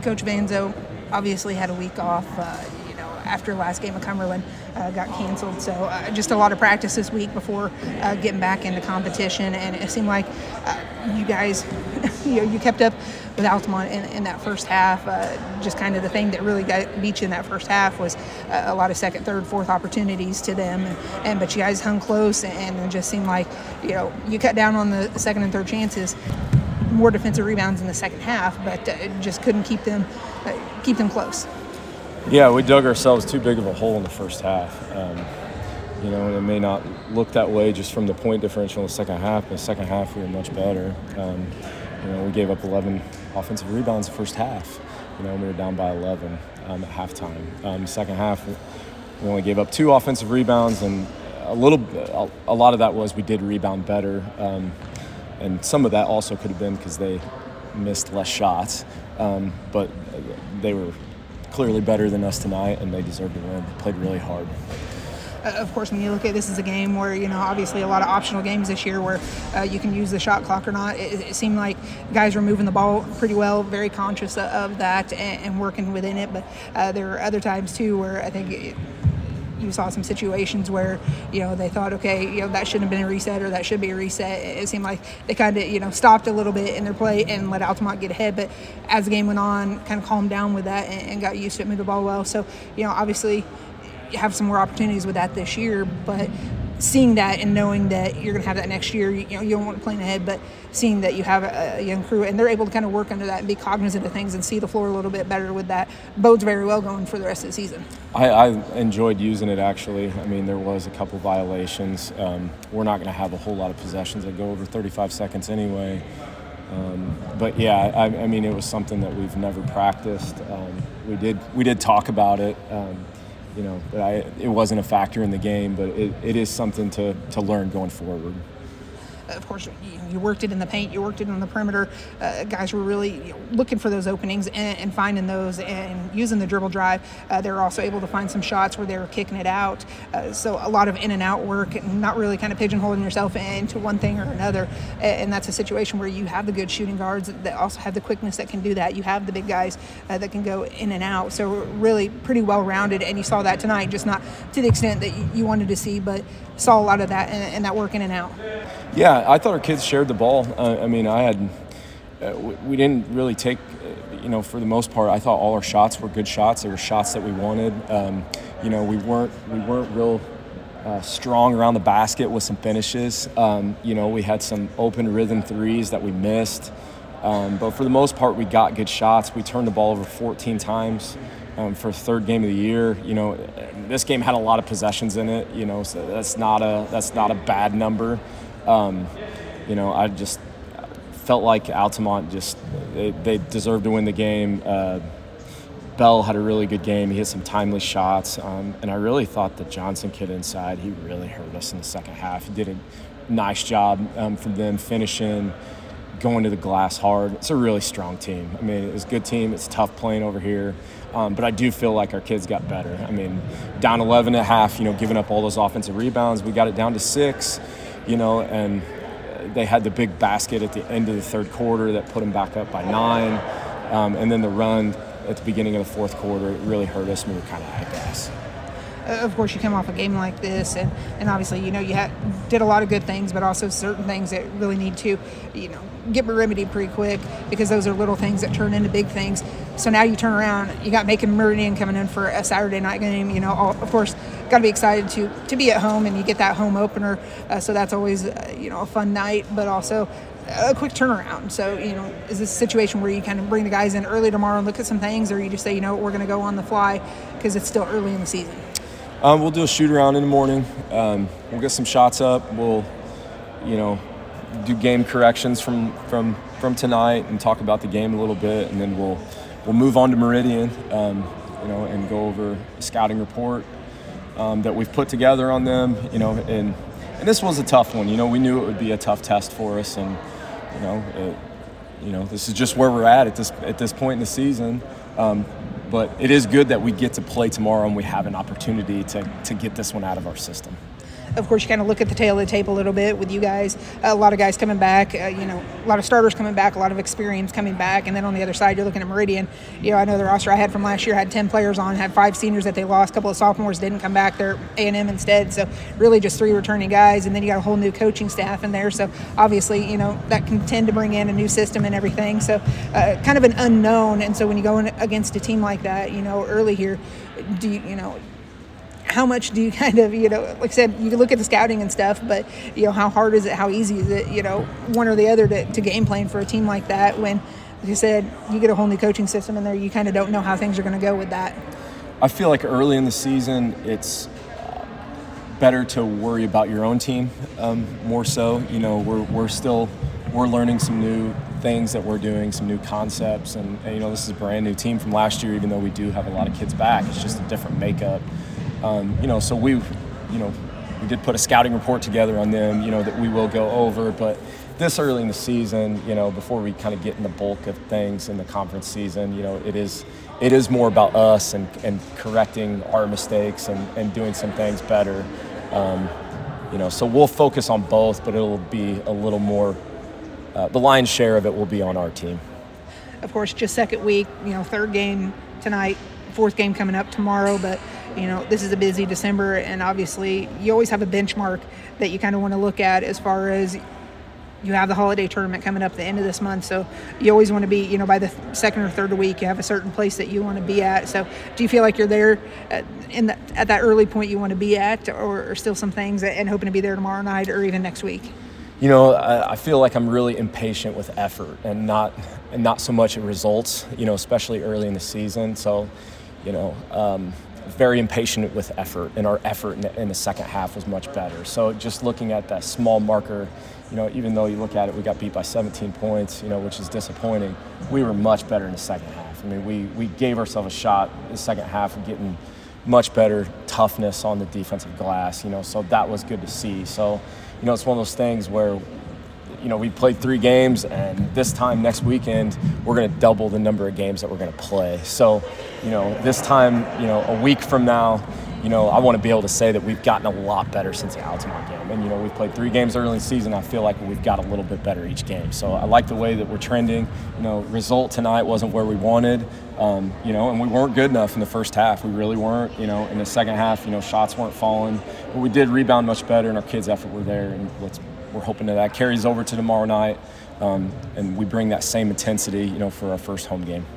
Coach Vanzo obviously had a week off, after last game of Cumberland got canceled. So just a lot of practice this week before getting back into competition. And it seemed like you guys, you kept up with Altamont in that first half. Just kind of the thing that really beat you in that first half was a lot of second, third, fourth opportunities to them. But you guys hung close, and it just seemed like, you cut down on the second and third chances. More defensive rebounds in the second half, but just couldn't keep them close. Yeah, we dug ourselves too big of a hole in the first half. And it may not look that way just from the point differential in the second half, but the second half we were much better. We gave up 11 offensive rebounds the first half. We were down by 11 at halftime. Second half, we only gave up 2 offensive rebounds, and a lot of that was we did rebound better. And some of that also could have been because they missed less shots, but they were clearly better than us tonight, and they deserved to win. They played really hard. Of course, when you look at this as a game where, obviously a lot of optional games this year where you can use the shot clock or not, it seemed like guys were moving the ball pretty well, very conscious of that and working within it. But there were other times, too, where I think you saw some situations where, they thought, okay, that shouldn't have been a reset or that should be a reset. It seemed like they kind of, stopped a little bit in their play and let Altamont get ahead. But as the game went on, kind of calmed down with that and got used to it, moved the ball well. So, obviously you have some more opportunities with that this year, but seeing that and knowing that you're going to have that next year, you don't want to plan ahead, but seeing that you have a young crew and they're able to kind of work under that and be cognizant of things and see the floor a little bit better with that bodes very well going for the rest of the season. I enjoyed using it, actually. I mean, there was a couple violations. We're not going to have a whole lot of possessions that go over 35 seconds anyway. But yeah, I mean, it was something that we've never practiced. We did talk about it. But it wasn't a factor in the game, but it is something to learn going forward. Of course, you worked it in the paint, you worked it on the perimeter. Guys were really looking for those openings and finding those and using the dribble drive. They were also able to find some shots where they were kicking it out. So a lot of in and out work and not really kind of pigeonholing yourself into one thing or another. And that's a situation where you have the good shooting guards that also have the quickness that can do that. You have the big guys that can go in and out. So really pretty well-rounded. And you saw that tonight, just not to the extent that you wanted to see, but saw a lot of that and that work in and out. Yeah, I thought our kids shared the ball. We didn't really take, for the most part, I thought all our shots were good shots. They were shots that we wanted. We weren't real strong around the basket with some finishes. We had some open rhythm threes that we missed. But for the most part, we got good shots. We turned the ball over 14 times. For third game of the year, this game had a lot of possessions in it, so that's not a bad number. I just felt like Altamont they deserved to win the game. Bell had a really good game. He hit some timely shots, and I really thought the Johnson kid inside, he really hurt us in the second half. He did a nice job from them finishing, going to the glass hard. It's a really strong team. I mean, it's a good team. It's tough playing over here. But I do feel like our kids got better. I mean, down 11 at half, giving up all those offensive rebounds. We got it down to 6, and they had the big basket at the end of the third quarter that put them back up by 9. And then the run at the beginning of the fourth quarter, it really hurt us, and we were kind of out of gas. Of course, you come off a game like this, and obviously, you did a lot of good things, but also certain things that really need to, get remedied pretty quick, because those are little things that turn into big things. So now you turn around, you got Macon Meridian coming in for a Saturday night game. Of course, got to be excited to be at home, and you get that home opener. So that's always, a fun night, but also a quick turnaround. So, is this a situation where you kind of bring the guys in early tomorrow and look at some things, or you just say, we're going to go on the fly because it's still early in the season? We'll do a shoot around in the morning. We'll get some shots up. We'll, do game corrections from tonight and talk about the game a little bit, and then we'll move on to Meridian, and go over a scouting report that we've put together on them, and this was a tough one. We knew it would be a tough test for us, and this is just where we're at this point in the season. But it is good that we get to play tomorrow and we have an opportunity to get this one out of our system. of course, you kind of look at the tail of the tape a little bit with you guys. A lot of guys coming back, a lot of starters coming back, a lot of experience coming back. And then on the other side, you're looking at Meridian. I know the roster I had from last year had 10 players on, had 5 seniors that they lost. A couple of sophomores didn't come back. They're A&M instead. So really just 3 returning guys. And then you got a whole new coaching staff in there. So obviously, that can tend to bring in a new system and everything. So kind of an unknown. And so when you go in against a team like that, early here, how much do you kind of, like I said, you can look at the scouting and stuff, but, how hard is it? How easy is it, one or the other to game plan for a team like that when, like I said, you get a whole new coaching system in there, you kind of don't know how things are going to go with that? I feel like early in the season, it's better to worry about your own team more so. We're learning some new things that we're doing, some new concepts, and this is a brand new team from last year, even though we do have a lot of kids back. It's just a different makeup. So we did put a scouting report together on them, that we will go over, but this early in the season, before we kind of get in the bulk of things in the conference season, it is more about us and correcting our mistakes and doing some things better. So we'll focus on both, but it'll be a little more, the lion's share of it will be on our team. Of course, just second week, 3rd game tonight, 4th game coming up tomorrow, but this is a busy December, and obviously you always have a benchmark that you kind of want to look at as far as you have the holiday tournament coming up at the end of this month. So you always want to be, by the 2nd or 3rd week, you have a certain place that you want to be at. So do you feel like you're there at that early point you want to be at, or still some things and hoping to be there tomorrow night or even next week? I feel like I'm really impatient with effort and not so much at results, especially early in the season. So, very impatient with effort, and our effort in the second half was much better. So just looking at that small marker, even though you look at it, we got beat by 17 points, which is disappointing. We were much better in the second half. I mean, we gave ourselves a shot in the second half of getting much better toughness on the defensive glass, so that was good to see. So, it's one of those things where, we played 3 games, and this time next weekend, we're going to double the number of games that we're going to play. So, this time, a week from now, I want to be able to say that we've gotten a lot better since the Altamont game. And, we've played 3 games early in the season. I feel like we've got a little bit better each game. So I like the way that we're trending. Result tonight wasn't where we wanted, and we weren't good enough in the first half. We really weren't. In the second half, shots weren't falling. But we did rebound much better, and our kids' effort were there. And we're hoping that carries over to tomorrow night, and we bring that same intensity, for our first home game.